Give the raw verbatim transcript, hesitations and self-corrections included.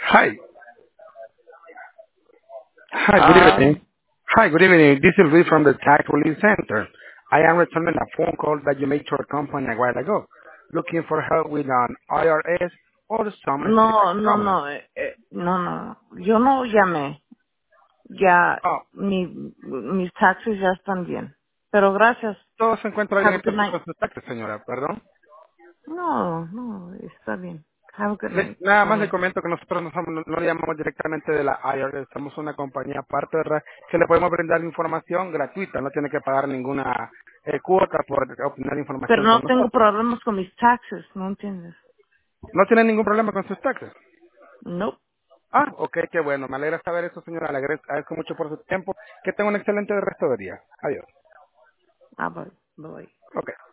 Hi. Hi, good Ah, evening. Hi, good evening. This is Luis from the Tax Relief Center. I am returning a phone call that you made to our company a while ago, looking for help with an I R S or some no, specific no, problem. no, eh, eh, no, no. Yo no llamé. Ya, Oh, mi, mis taxes ya están bien. Pero gracias. todo se encuentra bien Have a en good persona night. con sus taxes, señora, perdón. No, no, está bien. Have a good Le- night. nada Bye más le bye. comento que nosotros no, somos- no- no le llamamos directamente de la I R S, somos una compañía aparte, ¿verdad? Que le podemos brindar información gratuita, no tiene que pagar ninguna eh, cuota por obtener Pero información con no tengo nosotros. problemas con mis taxes, ¿no entiendes? No tiene ningún problema con sus taxes. Nope. Ah, ok, qué bueno. Me alegra saber eso, señora. Le agradezco agradezco mucho por su tiempo. Que tenga un excelente resto de día. Adiós. Bye bye. Bye bye. Ok.